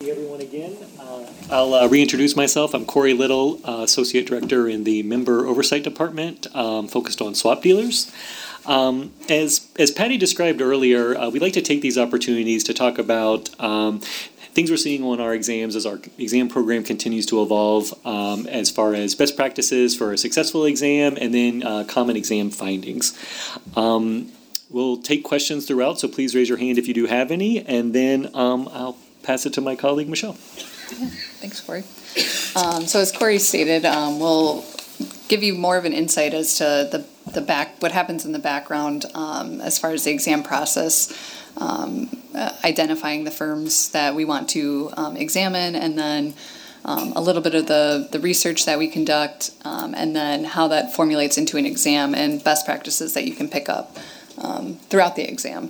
everyone again. I'll reintroduce myself. I'm Corey Little, Associate Director in the Member Oversight Department, focused on swap dealers. As Patty described earlier, we'd like to take these opportunities to talk about things we're seeing on our exams as our exam program continues to evolve, as far as best practices for a successful exam and then common exam findings. We'll take questions throughout, so please raise your hand if you do have any, and then I'll pass it to my colleague, Michelle. Yeah, thanks, Corey. So as Corey stated, we'll give you more of an insight as to what happens in the background as far as the exam process, identifying the firms that we want to examine, and then a little bit of the research that we conduct, and then how that formulates into an exam and best practices that you can pick up throughout the exam.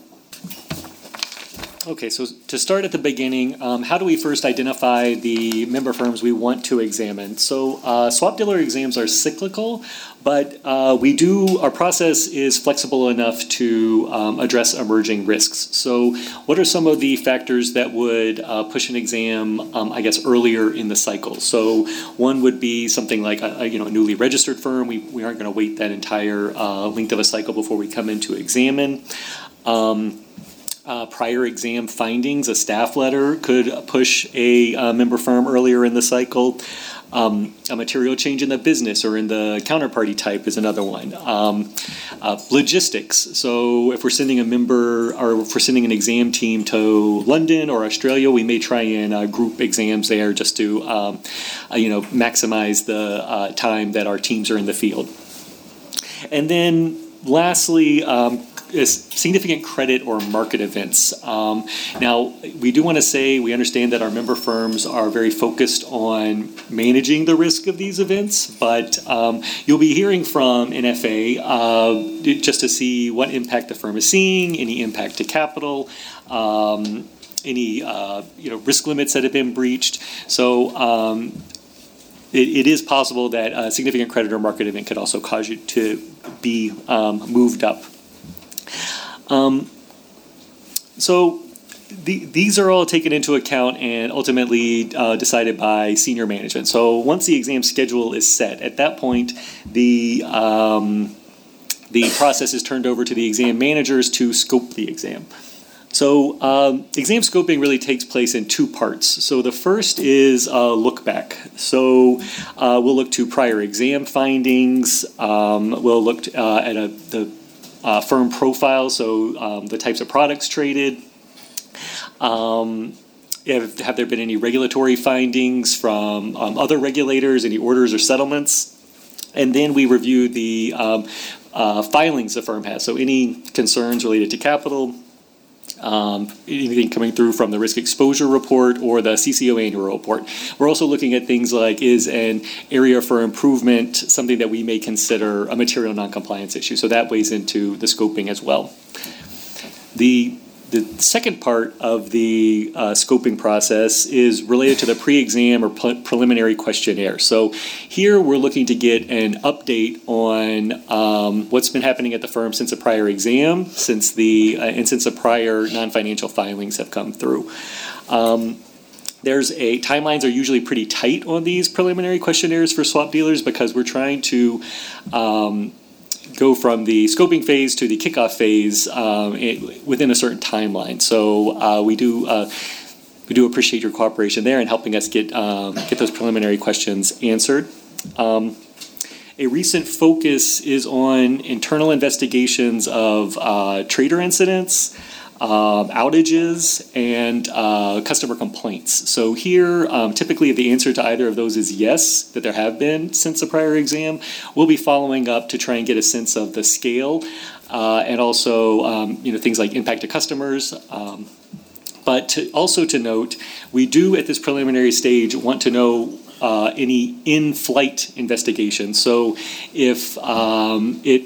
Okay, so to start at the beginning, how do we first identify the member firms we want to examine? So swap dealer exams are cyclical, but our process is flexible enough to address emerging risks. So what are some of the factors that would push an exam, earlier in the cycle? So one would be something like a newly registered firm. We aren't going to wait that entire length of a cycle before we come in to examine. Prior exam findings, a staff letter could push a member firm earlier in the cycle. A material change in the business or in the counterparty type is another one. Logistics. So if we're sending if we're sending an exam team to London or Australia, we may try and group exams there just to maximize the time that our teams are in the field. And then lastly, is significant credit or market events. Now, we do want to say we understand that our member firms are very focused on managing the risk of these events, but you'll be hearing from NFA just to see what impact the firm is seeing, any impact to capital, any risk limits that have been breached. So it is possible that a significant credit or market event could also cause you to be moved up. So these are all taken into account and ultimately decided by senior management. So once the exam schedule is set, at that point, the process is turned over to the exam managers to scope the exam. So exam scoping really takes place in two parts. So the first is a look back. So we'll look to prior exam findings. We'll look at the firm profile, so the types of products traded. Have there been any regulatory findings from other regulators, any orders or settlements? And then we review the filings the firm has, so any concerns related to capital, anything coming through from the risk exposure report or the CCO annual report. We're also looking at things like, is an area for improvement something that we may consider a material noncompliance issue? So that weighs into the scoping as well. The second part of the scoping process is related to the pre-exam or preliminary questionnaire. So here we're looking to get an update on what's been happening at the firm since a prior exam, since the prior non-financial filings have come through. Timelines are usually pretty tight on these preliminary questionnaires for swap dealers because we're trying to go from the scoping phase to the kickoff phase within a certain timeline. So we do appreciate your cooperation there in helping us get those preliminary questions answered. A recent focus is on internal investigations of trader incidents, outages, and customer complaints. So here, typically if the answer to either of those is yes, that there have been since the prior exam, we'll be following up to try and get a sense of the scale and also things like impact to customers. But also to note, we do at this preliminary stage want to know any in-flight investigation. So if it's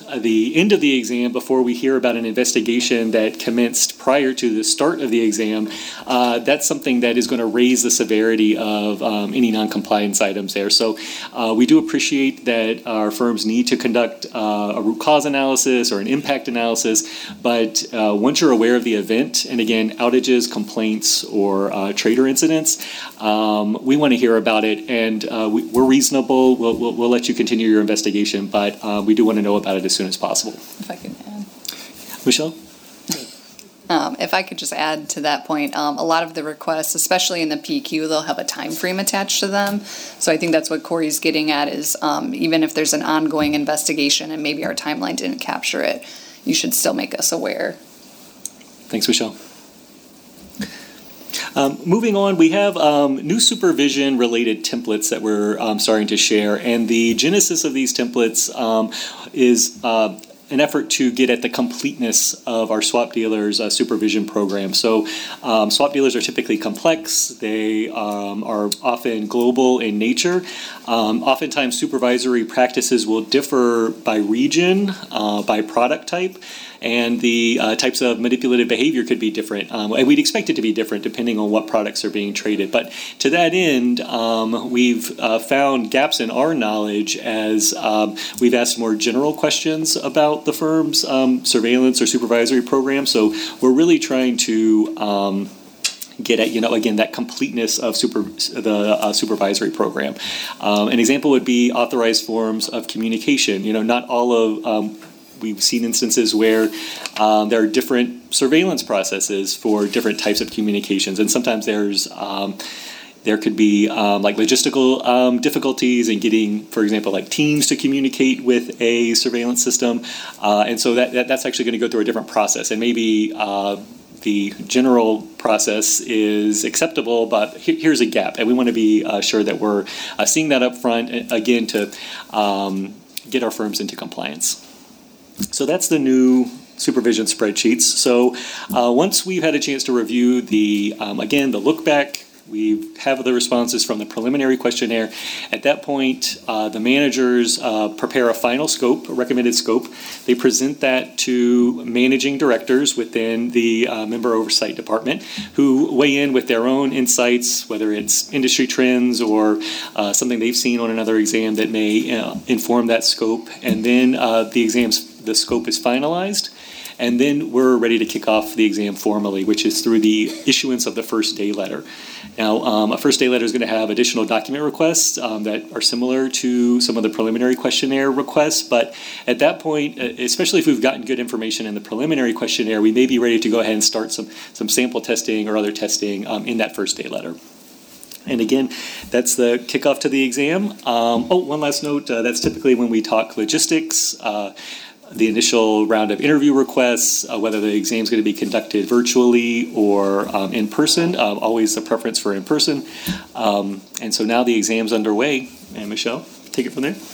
the end of the exam before we hear about an investigation that commenced prior to the start of the exam, that's something that is going to raise the severity of any non-compliance items there. So we do appreciate that our firms need to conduct a root cause analysis or an impact analysis, but once you're aware of the event, and again, outages, complaints, or trader incidents, we want to hear about it, and we're reasonable. We'll let you continue your investigation, but we do want to know about it as soon as possible. If I can add. Michelle? If I could just add to that point, a lot of the requests, especially in the PQ, they'll have a time frame attached to them. So I think that's what Corey's getting at is even if there's an ongoing investigation and maybe our timeline didn't capture it, you should still make us aware. Thanks, Michelle. Moving on, we have new supervision-related templates that we're starting to share, and the genesis of these templates is an effort to get at the completeness of our swap dealers' supervision program. So swap dealers are typically complex. They are often global in nature. Oftentimes supervisory practices will differ by region, by product type, and the types of manipulative behavior could be different. And we'd expect it to be different depending on what products are being traded. But to that end, we've found gaps in our knowledge as we've asked more general questions about the firm's surveillance or supervisory program. So we're really trying to get at, again, that completeness of the supervisory program. An example would be authorized forms of communication. Not all of we've seen instances where there are different surveillance processes for different types of communications, and sometimes there could be like logistical difficulties in getting, for example, like teams to communicate with a surveillance system, and so that's actually going to go through a different process, and maybe the general process is acceptable, but here's a gap, and we want to be sure that we're seeing that up front, again, to get our firms into compliance. So that's the new supervision spreadsheets. So once we've had a chance to review the look back, we have the responses from the preliminary questionnaire. At that point, the managers prepare a final scope, a recommended scope. They present that to managing directors within the member oversight department, who weigh in with their own insights, whether it's industry trends or something they've seen on another exam that may inform that scope. And then the scope is finalized. And then we're ready to kick off the exam formally, which is through the issuance of the first day letter. Now, a first day letter is going to have additional document requests that are similar to some of the preliminary questionnaire requests. But at that point, especially if we've gotten good information in the preliminary questionnaire, we may be ready to go ahead and start some sample testing or other testing in that first day letter. And again, that's the kickoff to the exam. One last note, that's typically when we talk logistics, the initial round of interview requests, whether the exam is going to be conducted virtually or in person, always a preference for in person. And so now the exam's underway. And Michelle, take it from there.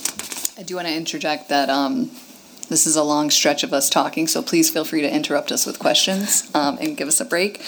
I do want to interject that this is a long stretch of us talking, so please feel free to interrupt us with questions and give us a break.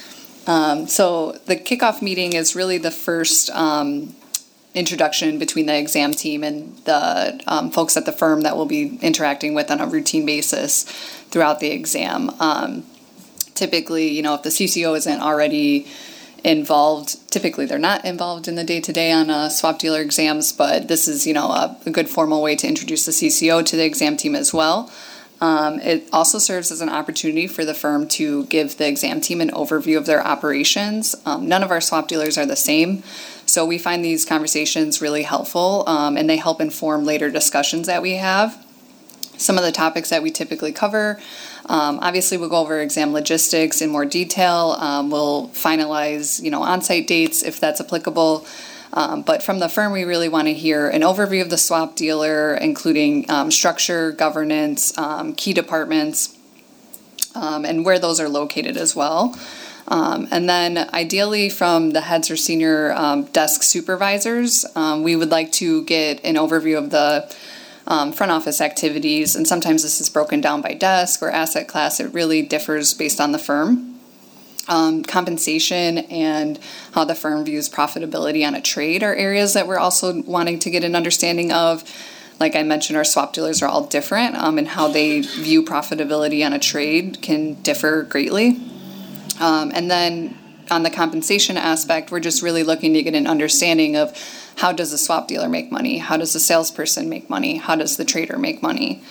So the kickoff meeting is really the first introduction between the exam team and the folks at the firm that we'll be interacting with on a routine basis throughout the exam. Typically, if the CCO isn't already involved, typically they're not involved in the day-to-day on swap dealer exams, but this is, a good formal way to introduce the CCO to the exam team as well. It also serves as an opportunity for the firm to give the exam team an overview of their operations. None of our swap dealers are the same, so we find these conversations really helpful, and they help inform later discussions that we have. Some of the topics that we typically cover, obviously we'll go over exam logistics in more detail. We'll finalize, on-site dates if that's applicable. But from the firm, we really want to hear an overview of the swap dealer, including structure, governance, key departments, and where those are located as well. And then ideally from the heads or senior desk supervisors, we would like to get an overview of the front office activities. And sometimes this is broken down by desk or asset class. It really differs based on the firm. Compensation and how the firm views profitability on a trade are areas that we're also wanting to get an understanding of. like I mentioned, our swap dealers are all different, and how they view profitability on a trade can differ greatly. And then on the compensation aspect, we're just really looking to get an understanding of how does the swap dealer make money? How does the salesperson make money? How does the trader make money?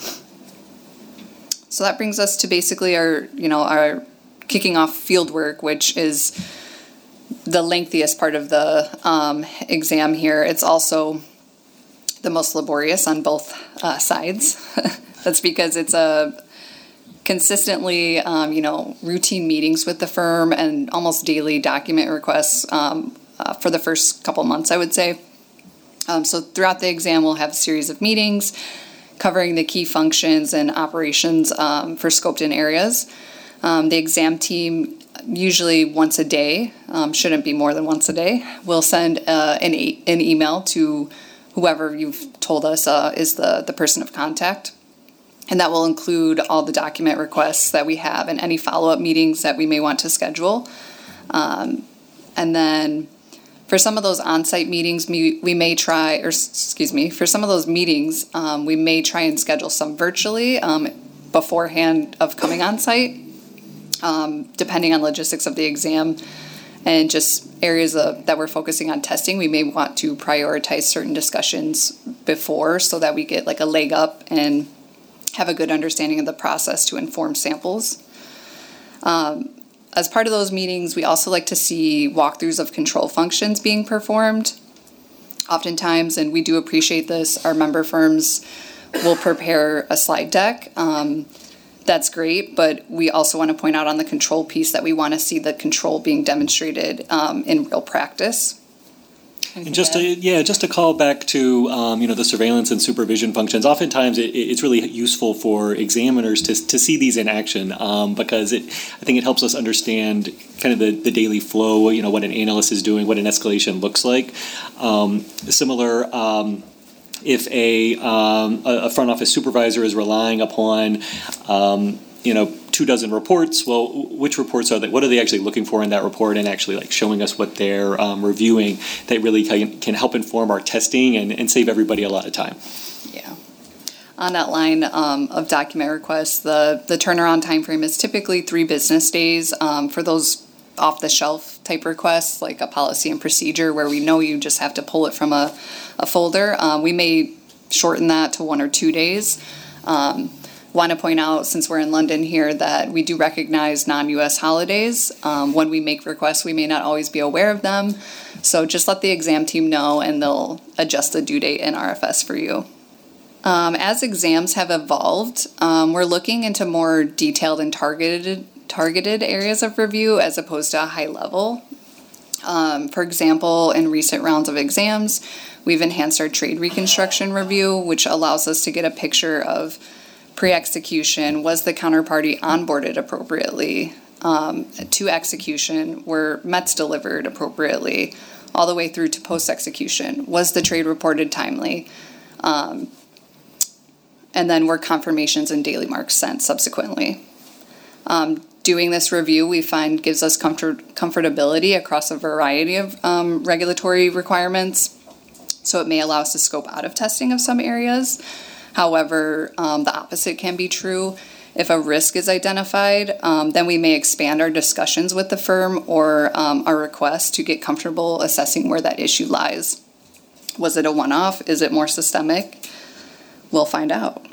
So that brings us to basically our kicking off field work, which is the lengthiest part of the exam here. It's also the most laborious on both sides. That's because it's a consistently, routine meetings with the firm and almost daily document requests for the first couple months, I would say. So throughout the exam, we'll have a series of meetings covering the key functions and operations for scoped in areas. The exam team, usually once a day, shouldn't be more than once a day, will send an email to whoever you've told us is the person of contact. And that will include all the document requests that we have and any follow-up meetings that we may want to schedule. And then for some of those on-site meetings, for some of those meetings, we may try and schedule some virtually beforehand of coming on-site, depending on logistics of the exam and just areas that we're focusing on testing. We may want to prioritize certain discussions before so that we get like a leg up and have a good understanding of the process to inform samples. As part of those meetings, we also like to see walkthroughs of control functions being performed. Oftentimes, and we do appreciate this, our member firms will prepare a slide deck. That's great, but we also want to point out on the control piece that we want to see the control being demonstrated in real practice. And just to call back to the surveillance and supervision functions, oftentimes it's really useful for examiners to see these in action because I think it helps us understand kind of the daily flow, what an analyst is doing, what an escalation looks like. If a front office supervisor is relying upon 24 reports, well, which reports are they? What are they actually looking for in that report, and actually like showing us what they're reviewing? That really can help inform our testing and save everybody a lot of time. Yeah. On that line of document requests, the turnaround time frame is typically 3 business days for those off-the-shelf type requests, like a policy and procedure where we know you just have to pull it from a folder. We may shorten that to 1 or 2 days. Want to point out, since we're in London here, that we do recognize non-U.S. holidays. When we make requests, we may not always be aware of them. So just let the exam team know, and they'll adjust the due date in RFS for you. As exams have evolved, we're looking into more detailed and targeted areas of review as opposed to a high level. For example, in recent rounds of exams, we've enhanced our trade reconstruction review, which allows us to get a picture of pre-execution, was the counterparty onboarded appropriately, to execution, were METs delivered appropriately, all the way through to post-execution, was the trade reported timely, and then were confirmations and daily marks sent subsequently. Doing this review, we find, gives us comfortability across a variety of regulatory requirements, so it may allow us to scope out of testing of some areas. However, the opposite can be true. If a risk is identified, then we may expand our discussions with the firm or our request to get comfortable assessing where that issue lies. Was it a one-off? Is it more systemic? We'll find out.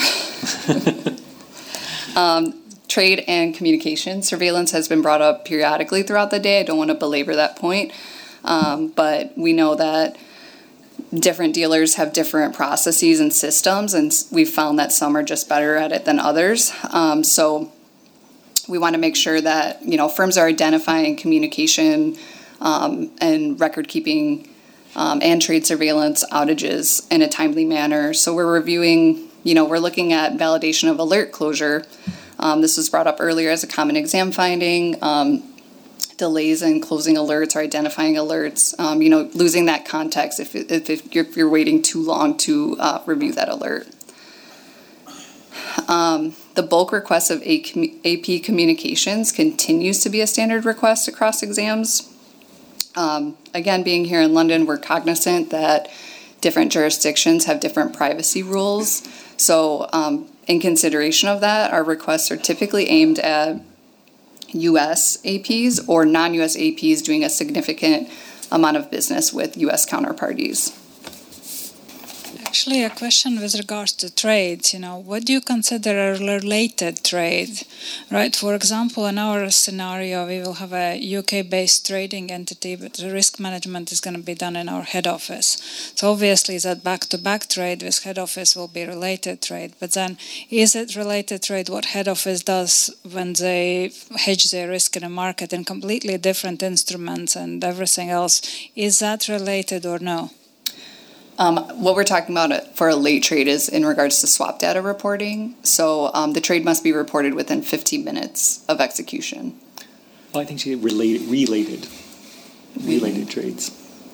Trade and communication surveillance has been brought up periodically throughout the day. I don't want to belabor that point, but we know that different dealers have different processes and systems, and we've found that some are just better at it than others. So we want to make sure that firms are identifying communication and record keeping and trade surveillance outages in a timely manner. So we're reviewing, we're looking at validation of alert closure. This was brought up earlier as a common exam finding. Delays in closing alerts or identifying alerts, losing that context if you're waiting too long to review that alert. The bulk request of AP communications continues to be a standard request across exams. Again, being here in London, we're cognizant that different jurisdictions have different privacy rules. So in consideration of that, our requests are typically aimed at U.S. APs or non-U.S. APs doing a significant amount of business with U.S. counterparties. Actually, a question with regards to trades. What do you consider a related trade, right? For example, in our scenario, we will have a UK-based trading entity, but the risk management is going to be done in our head office. So obviously, that back-to-back trade with head office will be related trade. But then, is it related trade what head office does when they hedge their risk in a market in completely different instruments and everything else? Is that related or no? What we're talking about for a late trade is in regards to swap data reporting. So the trade must be reported within 15 minutes of execution. Well, I think she related trades.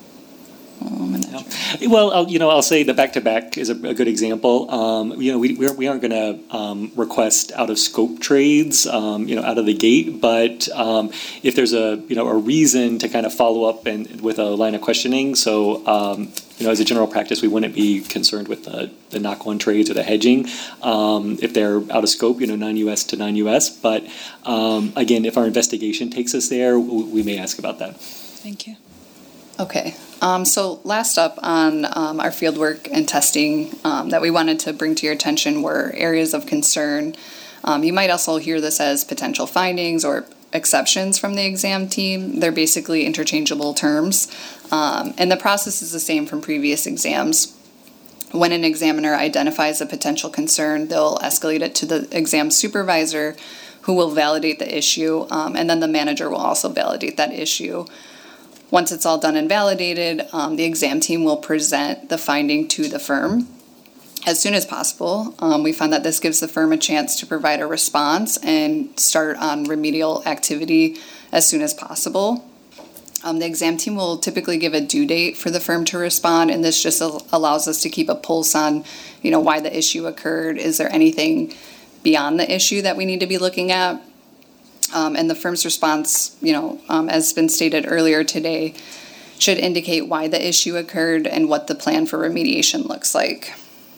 Well, I'll say the back-to-back is a good example. We aren't going to request out-of-scope trades, out of the gate. But if there's a reason to kind of follow up with a line of questioning, so as a general practice, we wouldn't be concerned with the knock-on trades or the hedging if they're out of scope, non-U.S. to non-U.S. But again, if our investigation takes us there, we may ask about that. Thank you. Okay. So last up on our fieldwork and testing that we wanted to bring to your attention were areas of concern. You might also hear this as potential findings or exceptions from the exam team. They're basically interchangeable terms. And the process is the same from previous exams. When an examiner identifies a potential concern, they'll escalate it to the exam supervisor, who will validate the issue, and then the manager will also validate that issue. Once it's all done and validated, the exam team will present the finding to the firm as soon as possible. We found that this gives the firm a chance to provide a response and start on remedial activity as soon as possible. The exam team will typically give a due date for the firm to respond, and this just allows us to keep a pulse on, why the issue occurred. Is there anything beyond the issue that we need to be looking at? And the firm's response, as has been stated earlier today, should indicate why the issue occurred and what the plan for remediation looks like.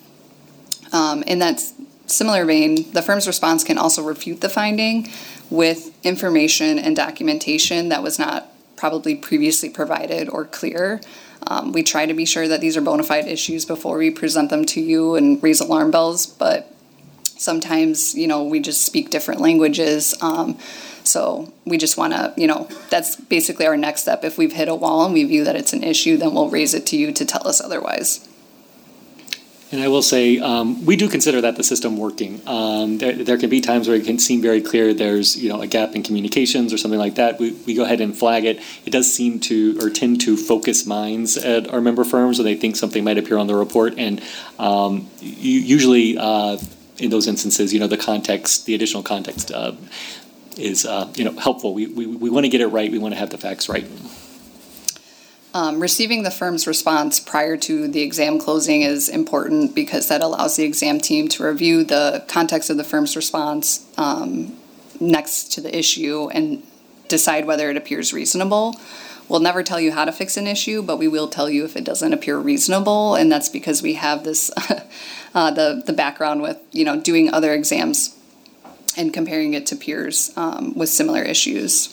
In that similar vein, the firm's response can also refute the finding with information and documentation that was not probably previously provided or clear. We try to be sure that these are bona fide issues before we present them to you and raise alarm bells, but sometimes, we just speak different languages. So we just want to, that's basically our next step. If we've hit a wall and we view that it's an issue, then we'll raise it to you to tell us otherwise. And I will say, we do consider that the system working. There can be times where it can seem very clear there's, a gap in communications or something like that. We go ahead and flag it. It does seem to, or tend to, focus minds at our member firms, or they think something might appear on the report. And usually in those instances, the additional context is, helpful. We want to get it right. We want to have the facts right. Receiving the firm's response prior to the exam closing is important because that allows the exam team to review the context of the firm's response next to the issue and decide whether it appears reasonable. We'll never tell you how to fix an issue, but we will tell you if it doesn't appear reasonable, and that's because we have this the background with doing other exams and comparing it to peers with similar issues.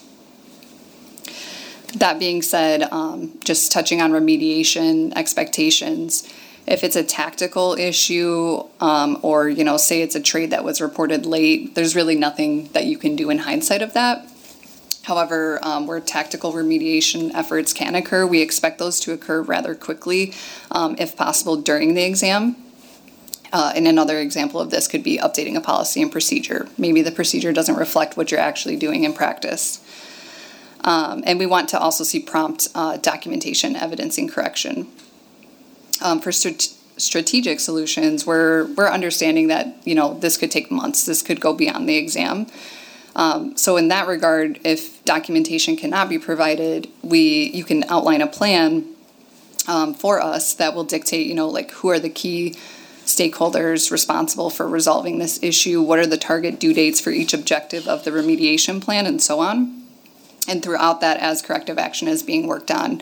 That being said, just touching on remediation expectations, if it's a tactical issue or, say it's a trade that was reported late, there's really nothing that you can do in hindsight of that. However, where tactical remediation efforts can occur, we expect those to occur rather quickly, if possible, during the exam. And another example of this could be updating a policy and procedure. Maybe the procedure doesn't reflect what you're actually doing in practice. And we want to also see prompt documentation evidencing correction. For strategic solutions, we're understanding that, this could take months. This could go beyond the exam. So in that regard, if documentation cannot be provided, you can outline a plan for us that will dictate, who are the key stakeholders responsible for resolving this issue, what are the target due dates for each objective of the remediation plan, and so on. And throughout that, as corrective action is being worked on,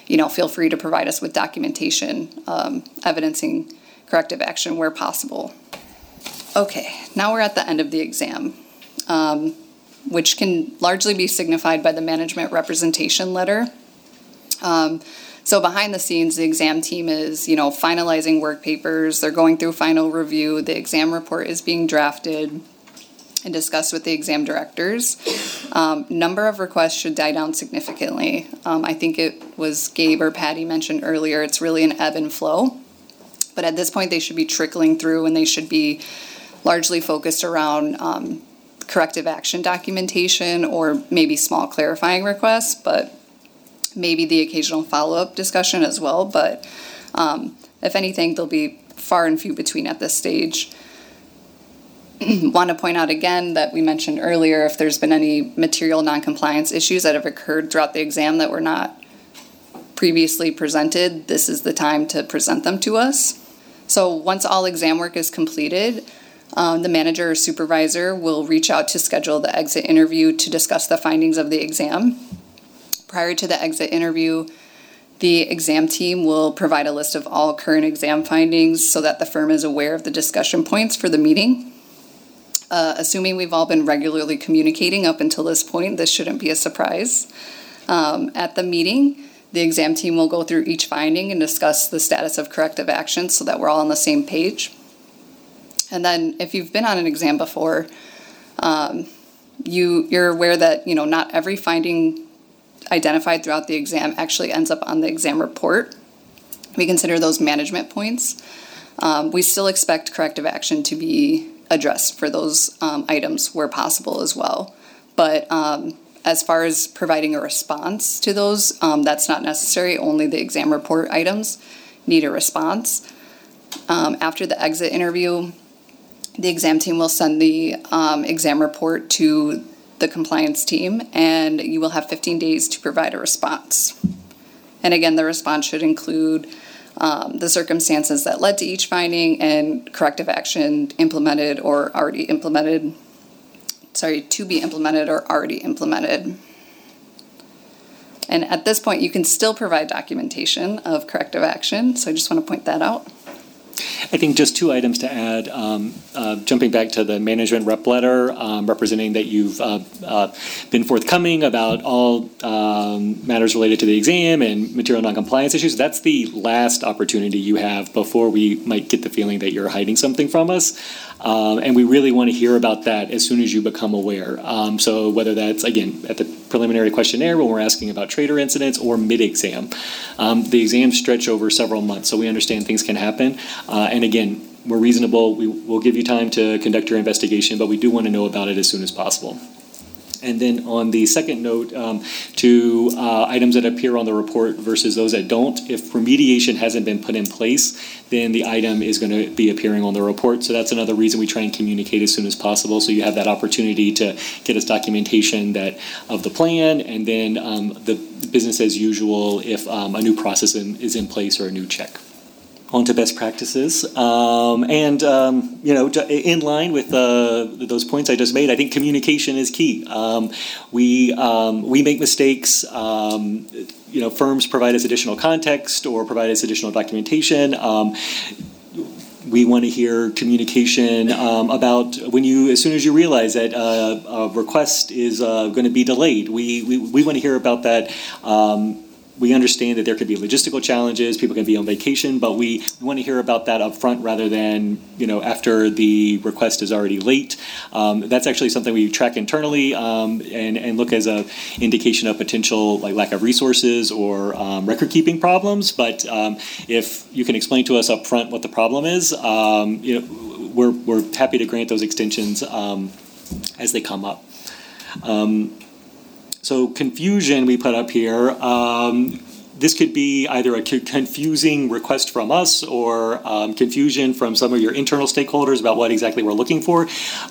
feel free to provide us with documentation evidencing corrective action where possible. Okay, now we're at the end of the exam, which can largely be signified by the management representation letter. So behind the scenes, the exam team is, finalizing work papers. They're going through final review. The exam report is being drafted and discussed with the exam directors. Number of requests should die down significantly. I think it was Gabe or Patty mentioned earlier, it's really an ebb and flow. But at this point, they should be trickling through, and they should be largely focused around corrective action documentation or maybe small clarifying requests, but maybe the occasional follow-up discussion as well. But if anything, they'll be far and few between at this stage. Want to point out again that we mentioned earlier, if there's been any material noncompliance issues that have occurred throughout the exam that were not previously presented, this is the time to present them to us. So once all exam work is completed, the manager or supervisor will reach out to schedule the exit interview to discuss the findings of the exam. Prior to the exit interview, the exam team will provide a list of all current exam findings so that the firm is aware of the discussion points for the meeting. Assuming we've all been regularly communicating up until this point, this shouldn't be a surprise. At the meeting, the exam team will go through each finding and discuss the status of corrective action so that we're all on the same page. And then if you've been on an exam before, you're aware that, not every finding identified throughout the exam actually ends up on the exam report. We consider those management points. We still expect corrective action to be addressed for those items where possible as well. But as far as providing a response to those, that's not necessary. Only the exam report items need a response. After the exit interview, the exam team will send the exam report to the compliance team, and you will have 15 days to provide a response. And again, the response should include the circumstances that led to each finding and corrective action implemented or already implemented, to be implemented or already implemented. And at this point, you can still provide documentation of corrective action, so I just want to point that out. I think just two items to add. Jumping back to the management rep letter, representing that you've been forthcoming about all matters related to the exam and material noncompliance issues. That's the last opportunity you have before we might get the feeling that you're hiding something from us. And we really want to hear about that as soon as you become aware. So whether that's, again, at the preliminary questionnaire when we're asking about trader incidents or mid-exam. The exams stretch over several months, so we understand things can happen. And again, we're reasonable. We'll give you time to conduct your investigation, but we do want to know about it as soon as possible. And then on the second note, to items that appear on the report versus those that don't, if remediation hasn't been put in place, then the item is going to be appearing on the report. So that's another reason we try and communicate as soon as possible, so you have that opportunity to get us documentation of the plan, and then the business as usual if a new process is in place or a new check. On to best practices, and in line with those points I just made, I think communication is key. We make mistakes. Firms provide us additional context or provide us additional documentation. We want to hear communication about as soon as you realize that a request is going to be delayed. We want to hear about that. We understand that there could be logistical challenges, people can be on vacation, but we want to hear about that up front rather than, after the request is already late. That's actually something we track internally and look as an indication of potential lack of resources or record-keeping problems. But if you can explain to us up front what the problem is, we're happy to grant those extensions as they come up. So confusion we put up here, this could be either a confusing request from us or confusion from some of your internal stakeholders about what exactly we're looking for.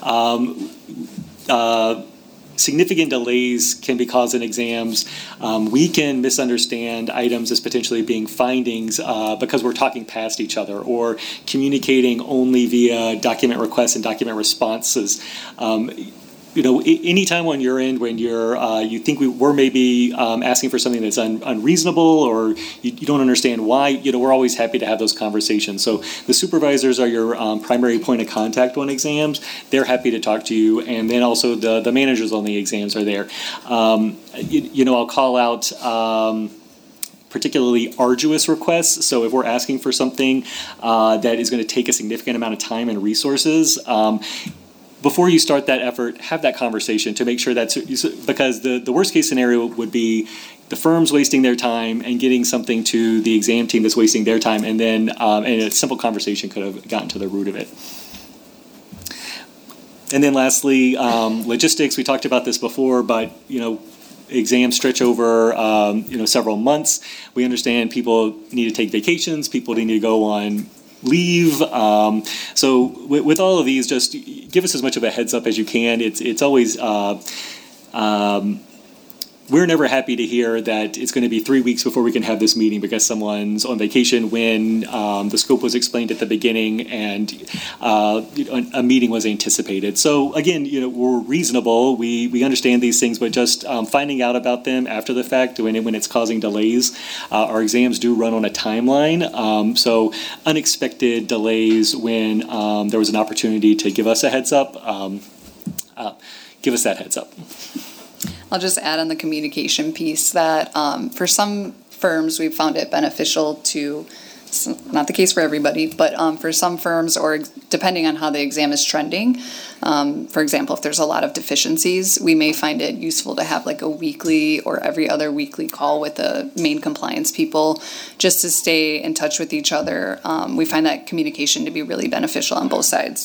Significant delays can be caused in exams. We can misunderstand items as potentially being findings because we're talking past each other or communicating only via document requests and document responses. anytime on your end when you think we're maybe asking for something that's unreasonable or you don't understand why, we're always happy to have those conversations. So the supervisors are your primary point of contact on exams. They're happy to talk to you, and then also the managers on the exams are there. I'll call out particularly arduous requests. So if we're asking for something that is going to take a significant amount of time and resources, before you start that effort, have that conversation to make sure that's, because the worst case scenario would be the firm's wasting their time and getting something to the exam team that's wasting their time, and then and a simple conversation could have gotten to the root of it. And then lastly, logistics. We talked about this before, but exams stretch over several months. We understand people need to take vacations, people need to go on leave. So with all of these, just give us as much of a heads up as you can. It's always we're never happy to hear that it's going to be 3 weeks before we can have this meeting because someone's on vacation when the scope was explained at the beginning and a meeting was anticipated. So again, we're reasonable. We understand these things, but just finding out about them after the fact when it's causing delays. Our exams do run on a timeline, so unexpected delays when there was an opportunity to give us a heads up. Give us that heads up. I'll just add on the communication piece that for some firms, we've found it beneficial to, it's not the case for everybody, but for some firms, or depending on how the exam is trending, for example, if there's a lot of deficiencies, we may find it useful to have like a weekly or every other weekly call with the main compliance people just to stay in touch with each other. We find that communication to be really beneficial on both sides.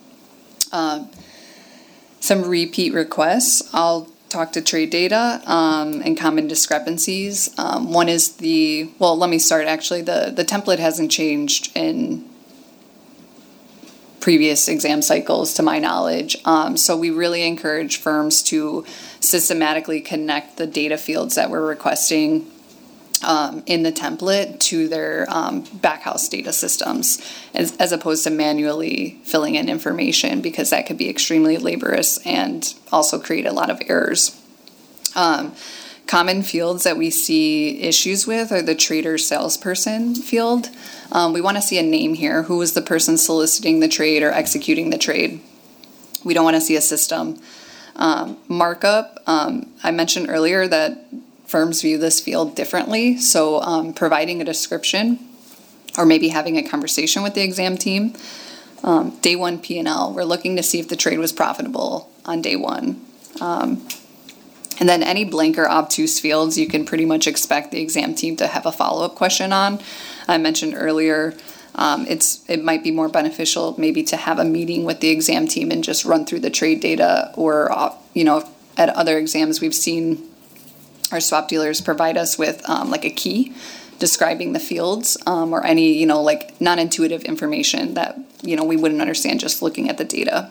Some repeat requests. I'll talk to trade data and common discrepancies. One is let me start actually. The template hasn't changed in previous exam cycles to my knowledge. So we really encourage firms to systematically connect the data fields that we're requesting in the template to their backhouse data systems as opposed to manually filling in information, because that could be extremely laborious and also create a lot of errors. Common fields that we see issues with are the trader salesperson field. We want to see a name here. Who was the person soliciting the trade or executing the trade? We don't want to see a system. Markup. I mentioned earlier that firms view this field differently, so providing a description or maybe having a conversation with the exam team. Day one P&L, we're looking to see if the trade was profitable on day one. And then any blank or obtuse fields, you can pretty much expect the exam team to have a follow-up question on. I mentioned earlier, it might be more beneficial maybe to have a meeting with the exam team and just run through the trade data, or at other exams we've seen our swap dealers provide us with like a key describing the fields or any, like non-intuitive information that, we wouldn't understand just looking at the data.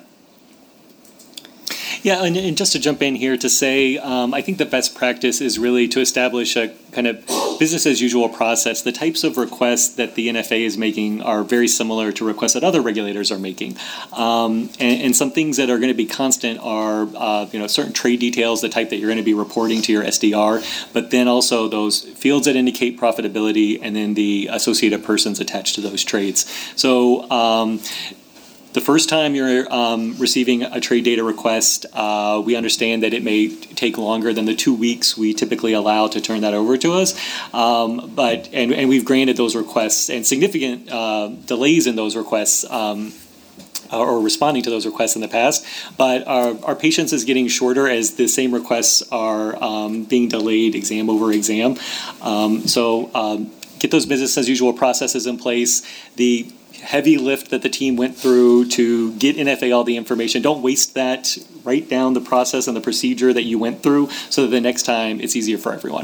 Yeah, and just to jump in here to say, I think the best practice is really to establish a kind of business as usual process. The types of requests that the NFA is making are very similar to requests that other regulators are making. And some things that are going to be constant are, certain trade details, the type that you're going to be reporting to your SDR, but then also those fields that indicate profitability and then the associated persons attached to those trades. So, the first time you're receiving a trade data request, we understand that it may take longer than the 2 weeks we typically allow to turn that over to us. But we've granted those requests, and significant delays in those requests or responding to those requests in the past. But our patience is getting shorter as the same requests are being delayed exam over exam. So get those business as usual processes in place. The heavy lift that the team went through to get NFA all the information, don't waste that. Write down the process and the procedure that you went through so that the next time it's easier for everyone.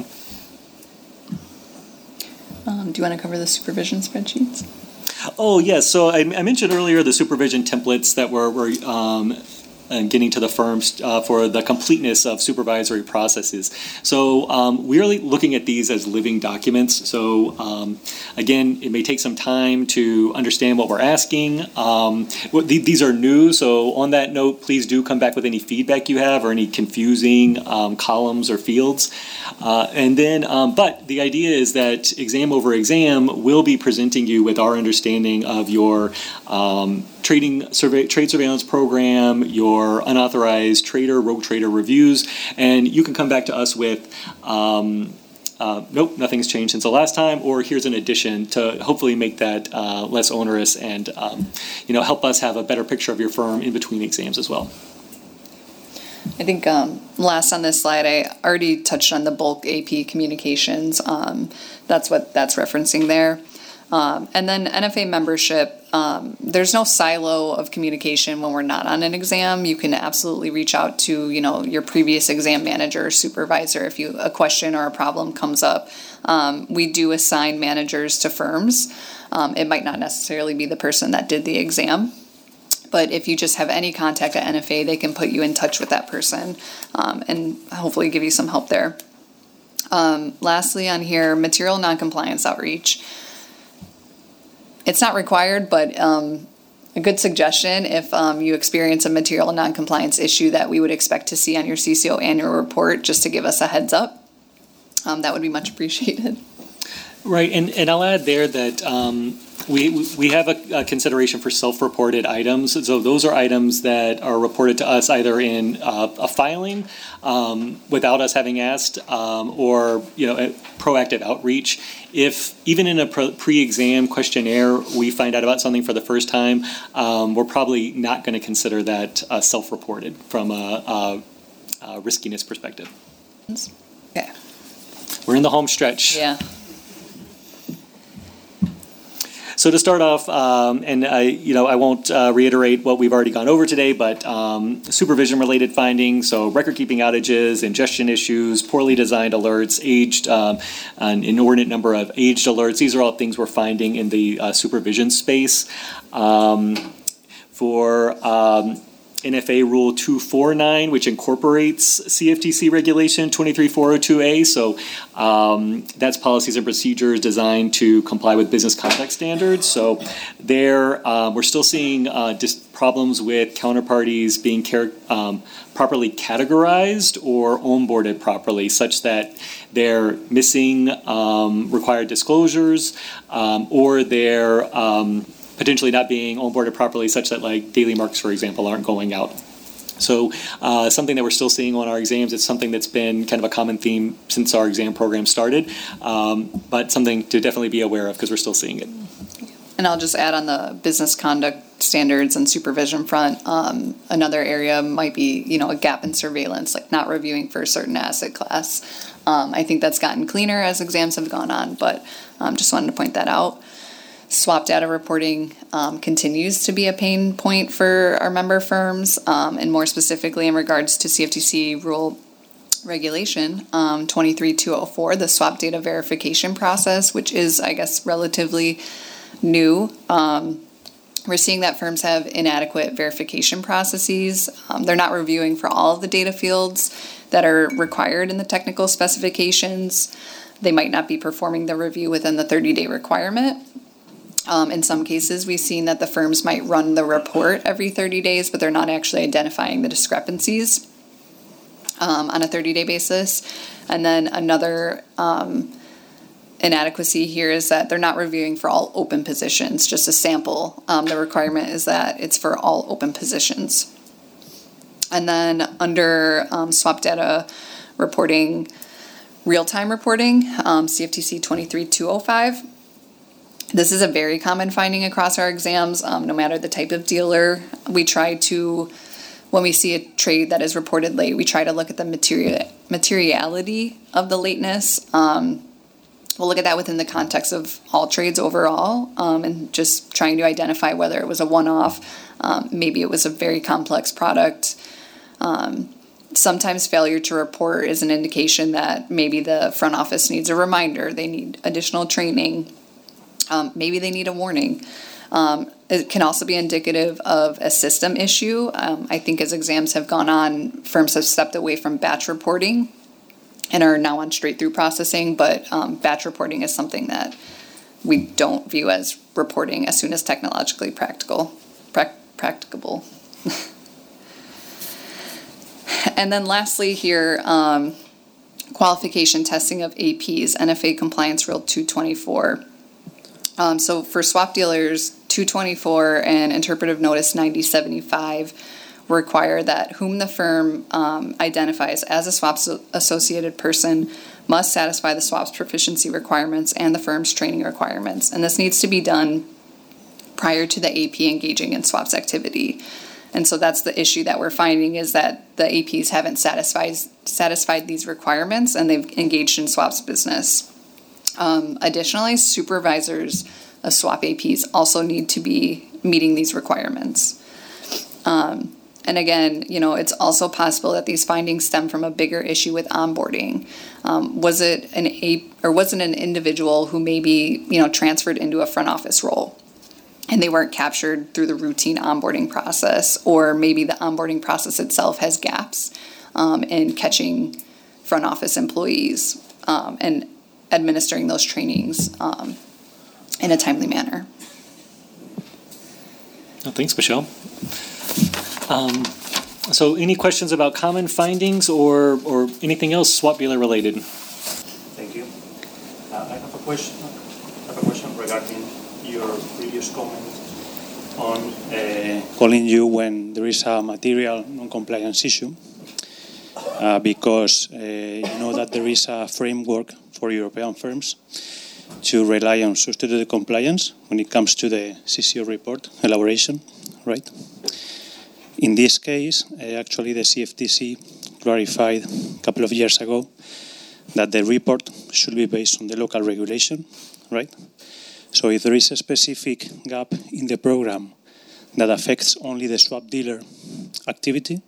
Do you want to cover the supervision spreadsheets? Oh, yes. So I mentioned earlier the supervision templates that we're getting to the firms for the completeness of supervisory processes. So we're looking at these as living documents. So again, it may take some time to understand what we're asking. These are new, so on that note, please do come back with any feedback you have or any confusing columns or fields. But the idea is that exam over exam will be presenting you with our understanding of your trade surveillance program, your unauthorized rogue trader reviews, and you can come back to us with nope, nothing's changed since the last time, or here's an addition to hopefully make that less onerous and help us have a better picture of your firm in between exams as well. I think last on this slide, I already touched on the bulk AP communications. That's what that's referencing there. And then NFA membership, there's no silo of communication when we're not on an exam. You can absolutely reach out to, your previous exam manager or supervisor if a question or a problem comes up. We do assign managers to firms. It might not necessarily be the person that did the exam, but if you just have any contact at NFA, they can put you in touch with that person and hopefully give you some help there. Lastly on here, material noncompliance outreach. It's not required, but a good suggestion if you experience a material noncompliance issue that we would expect to see on your CCO annual report, just to give us a heads up. That would be much appreciated. Right, and I'll add there that we have a consideration for self-reported items. So those are items that are reported to us either in a filing without us having asked, or a proactive outreach. If even in a pre-exam questionnaire we find out about something for the first time, we're probably not going to consider that self-reported from a riskiness perspective. Okay. We're in the home stretch. Yeah. So to start off, and I won't reiterate what we've already gone over today, but supervision-related findings, so record-keeping outages, ingestion issues, poorly designed alerts, an inordinate number of aged alerts. These are all things we're finding in the supervision space. For NFA Rule 249, which incorporates CFTC Regulation 23402A. So that's policies and procedures designed to comply with business conduct standards. So there, we're still seeing problems with counterparties being properly categorized or onboarded properly, such that they're missing required disclosures, or they're potentially not being onboarded properly, such that daily marks, for example, aren't going out. So something that we're still seeing on our exams. It's something that's been kind of a common theme since our exam program started, but something to definitely be aware of because we're still seeing it. And I'll just add on the business conduct standards and supervision front, another area might be, a gap in surveillance, like not reviewing for a certain asset class. I think that's gotten cleaner as exams have gone on, but just wanted to point that out. Swap data reporting continues to be a pain point for our member firms, and more specifically in regards to CFTC rule regulation 23204, the swap data verification process, which is, I guess, relatively new. We're seeing that firms have inadequate verification processes. They're not reviewing for all of the data fields that are required in the technical specifications. They might not be performing the review within the 30-day requirement. In some cases, we've seen that the firms might run the report every 30 days, but they're not actually identifying the discrepancies on a 30-day basis. And then another inadequacy here is that they're not reviewing for all open positions, just a sample. The requirement is that it's for all open positions. And then under swap data reporting, real-time reporting, CFTC 23205, this is a very common finding across our exams, no matter the type of dealer. We try to, when we see a trade that is reported late, we try to look at the materiality of the lateness. We'll look at that within the context of all trades overall, and just trying to identify whether it was a one-off, maybe it was a very complex product. Sometimes failure to report is an indication that maybe the front office needs a reminder, they need additional training. Maybe they need a warning. it can also be indicative of a system issue. I think as exams have gone on, firms have stepped away from batch reporting and are now on straight-through processing, but batch reporting is something that we don't view as reporting as soon as technologically practicable. And then lastly here, qualification testing of APs, NFA Compliance Rule 224. So for swap dealers, 224 and Interpretive Notice 9075 require that whom the firm identifies as a swaps associated person must satisfy the swaps proficiency requirements and the firm's training requirements. And this needs to be done prior to the AP engaging in swaps activity. And so that's the issue that we're finding, is that the APs haven't satisfied these requirements and they've engaged in swaps business. Additionally, supervisors of swap APs also need to be meeting these requirements. And again, it's also possible that these findings stem from a bigger issue with onboarding. Was it an individual who maybe, transferred into a front office role and they weren't captured through the routine onboarding process, or maybe the onboarding process itself has gaps in catching front office employees and administering those trainings in a timely manner. Oh, thanks, Michelle. So any questions about common findings or anything else swap dealer related? Thank you. I have a question regarding your previous comment on calling you when there is a material non-compliance issue, because you know that there is a framework for European firms to rely on substituted compliance when it comes to the CCO report elaboration, right? In this case, actually the CFTC clarified a couple of years ago that the report should be based on the local regulation, right? So if there is a specific gap in the program that affects only the swap dealer activity,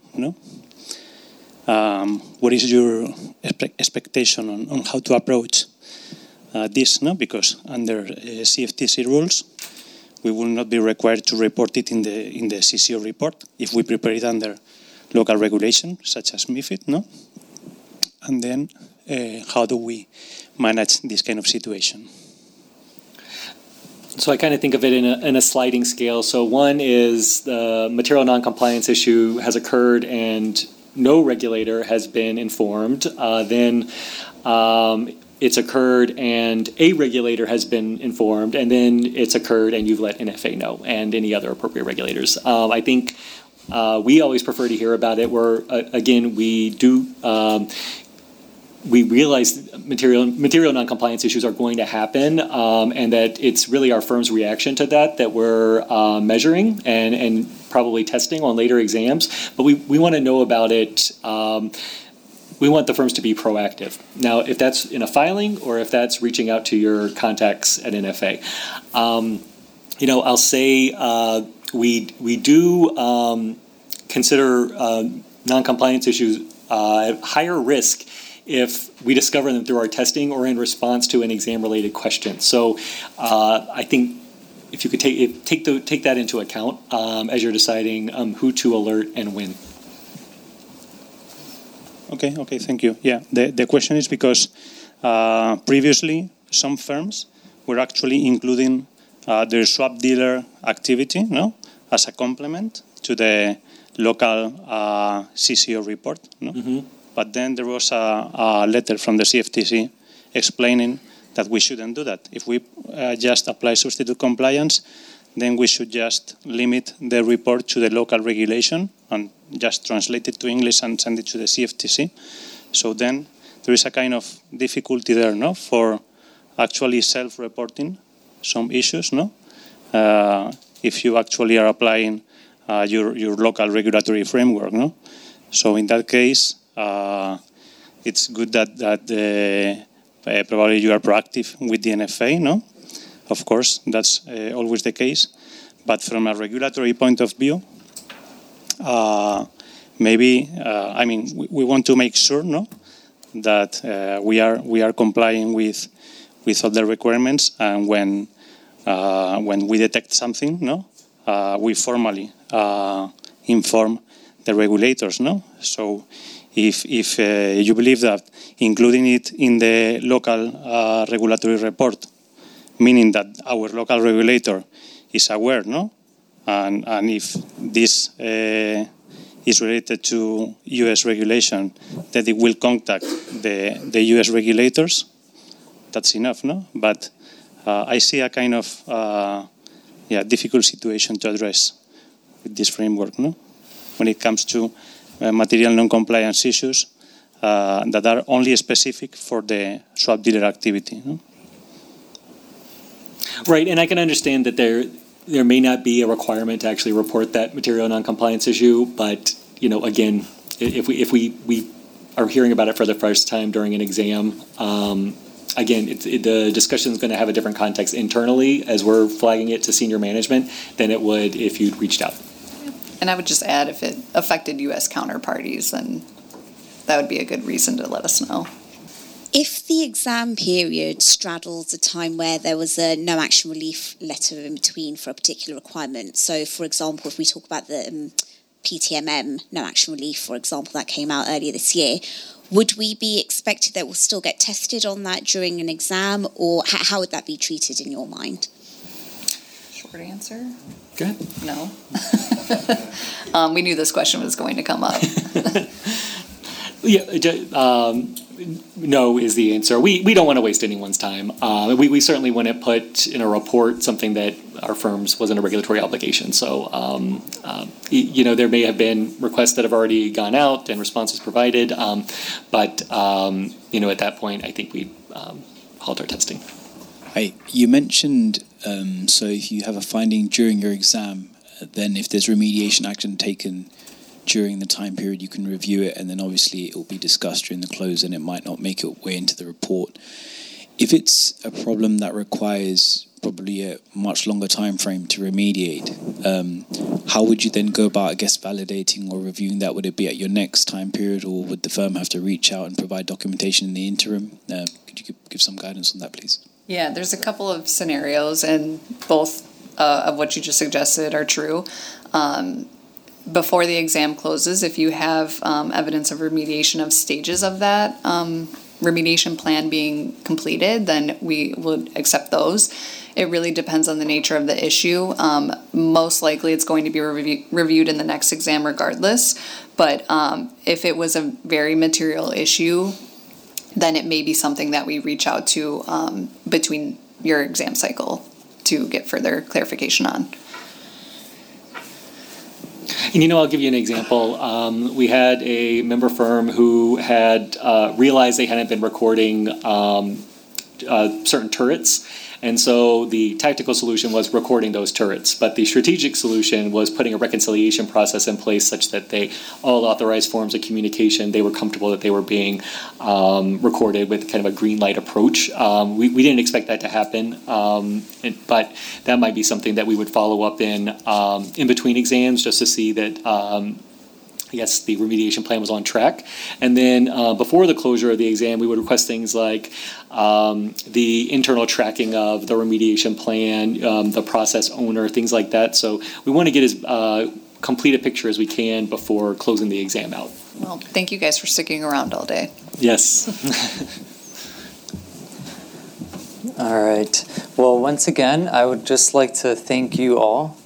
what is your expectation on how to approach this? Because under CFTC rules, we will not be required to report it in the CCO report if we prepare it under local regulation, such as MiFID, And then how do we manage this kind of situation? So I kind of think of it in a sliding scale. So one is the material non-compliance issue has occurred and no regulator has been informed. Then it's occurred and a regulator has been informed, and then it's occurred and you've let NFA know and any other appropriate regulators. I think we always prefer to hear about it where, again, we realize material non-compliance issues are going to happen, and that it's really our firm's reaction to that we're measuring and probably testing on later exams. But we want to know about it. We want the firms to be proactive. Now, if that's in a filing or if that's reaching out to your contacts at NFA, I'll say we do consider non-compliance issues at higher risk if we discover them through our testing or in response to an exam-related question. So I think if you could take that into account as you're deciding who to alert and when. Okay, thank you. Yeah, the question is because previously some firms were actually including their swap dealer activity, as a complement to the local CCO report, Mm-hmm. But then there was a letter from the CFTC explaining that we shouldn't do that. If we just apply substitute compliance, then we should just limit the report to the local regulation and just translate it to English and send it to the CFTC. So then there is a kind of difficulty there, for actually self-reporting some issues, if you actually are applying your local regulatory framework, So in that case, it's good that probably you are proactive with the NFA, Of course, that's always the case. But from a regulatory point of view, maybe, we want to make sure, that we are complying with all the requirements, and when we detect something, we formally inform the regulators, no? So if you believe that including it in the local regulatory report, meaning that our local regulator is aware, no? And if this is related to US regulation, that it will contact the US regulators, that's enough, no? But I see a kind of difficult situation to address with this framework, no? When it comes to material non-compliance issues that are only specific for the swap dealer activity, no? Right, and I can understand that there may not be a requirement to actually report that material non-compliance issue, but again, if we are hearing about it for the first time during an exam, again, the discussion is going to have a different context internally as we're flagging it to senior management than it would if you'd reached out. And I would just add, if it affected U.S. counterparties, then that would be a good reason to let us know. If the exam period straddles a time where there was a no action relief letter in between for a particular requirement, so for example, if we talk about the PTMM no action relief, for example, that came out earlier this year, would we be expected that we'll still get tested on that during an exam, or how would that be treated in your mind? Short answer? Go ahead. No. We knew this question was going to come up. No is the answer. We don't want to waste anyone's time. We certainly wouldn't put in a report something that our firms wasn't a regulatory obligation. So, there may have been requests that have already gone out and responses provided, but at that point, I think we'd halt our testing. You mentioned, so if you have a finding during your exam, then if there's remediation action taken during the time period, you can review it, and then obviously it will be discussed during the close, and it might not make its way into the report. If it's a problem that requires probably a much longer time frame to remediate, how would you then go about, I guess, validating or reviewing that? Would it be at your next time period, or would the firm have to reach out and provide documentation in the interim? Could you give some guidance on that, please? Yeah, there's a couple of scenarios, and both of what you just suggested are true. Before the exam closes, if you have evidence of remediation of stages of that remediation plan being completed, then we would accept those. It really depends on the nature of the issue. Most likely it's going to be reviewed in the next exam regardless, but if it was a very material issue, then it may be something that we reach out to between your exam cycle to get further clarification on. And I'll give you an example. We had a member firm who had realized they hadn't been recording certain turrets. And so the tactical solution was recording those turrets. But the strategic solution was putting a reconciliation process in place such that all authorized forms of communication, they were comfortable that they were being recorded with kind of a green light approach. We didn't expect that to happen, but that might be something that we would follow up in between exams just to see that I guess the remediation plan was on track. And then before the closure of the exam, we would request things like the internal tracking of the remediation plan, the process owner, things like that. So we want to get as complete a picture as we can before closing the exam out. Well, thank you guys for sticking around all day. Yes. All right. Well, once again, I would just like to thank you all